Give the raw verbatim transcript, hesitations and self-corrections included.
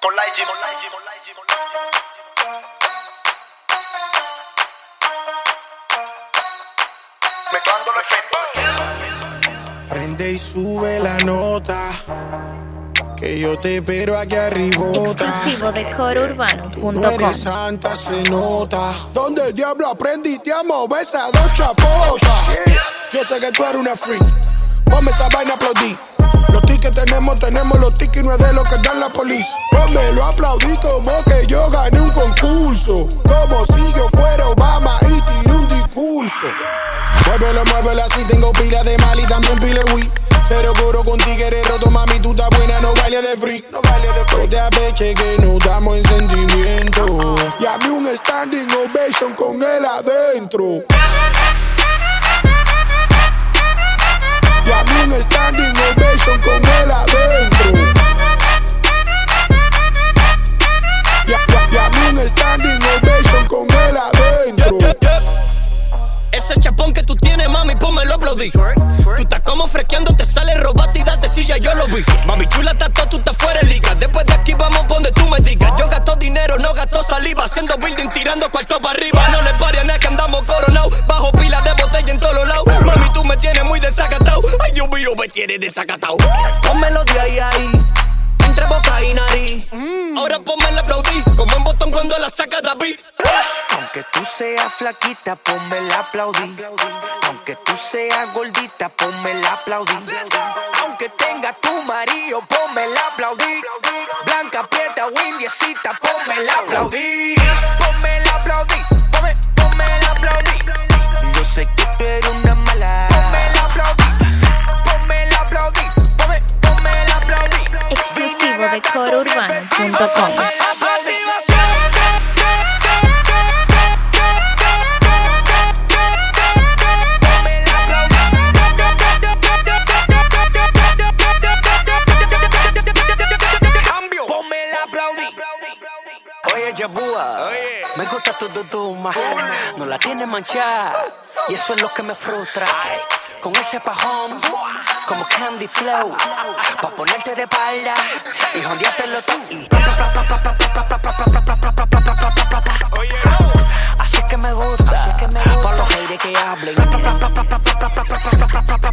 G. Mezclando los efectos. Prende y sube la nota, que yo te espero aquí arribota. Exclusivo de coro urbano punto com. No eres santa, se nota. ¿Dónde el diablo aprendiste a mover esas dos chapotas? Yo sé que tú eres una freak. Ponme esa vaina a aplaudir. Los tickets tenemos, tenemos los tickets, no es de lo que dan la policía. Pónmelo a aplaudir como que yo gané un concurso. Como si yo fuera Obama y tiré un discurso. Muévelo, muévelo así, tengo pila de mal y también pile Wii. Pero coro con tigres roto, mami, tú estás buena, no baile de free. No te apeche que nos damos en sentimiento. Y a mí un standing ovation con él adentro. Y a mí un standing ovation con él adentro. Y a, y a mí un standing ovation con él adentro. Ese chapón que tú tienes, mami, pónmelo a aplaudir. Tú estás como fresqueando, te sale robate y date silla, yo lo vi. Mami chula, estás todo, tú estás fuera de liga. Después de aquí vamos pa' donde tú me digas. Yo gasto dinero, no gasto saliva. Haciendo building, tirando cuarto para arriba. No le pare a nada que andamos coronados. Bajo pila de botella en todos los lados. Mami, tú me tienes muy desacatado. Ay, Dios mío, me tienes desacatado. Pónmelo de ahí, ahí, entre boca y nariz. Ahora pónmela a aplaudir, como un botón cuando la saca David. Aunque tú seas flaquita, pónmela a aplaudir. Aunque tú seas gordita, pónmela a aplaudir. Aunque tenga tu marido, pónmela a aplaudir. Blanca, prieta o indiecita, pónmela a aplaudir. Pónmela a aplaudir, ponme, pónmela a aplaudir. Yo sé que tú eres una mala. Pónmela a aplaudir, pónmela a aplaudir. Ponme, pónmela a aplaudir. Exclusivo de coro urbano punto com. Oye, Yabúa, oye, me gusta tu duduma, no la tienes manchada, y eso es lo que me frustra. Con ese pajón, como Candy Flow, pa' ponerte de espalda y jondeártelo todo. Así que me gusta, pa' los haters que hablen.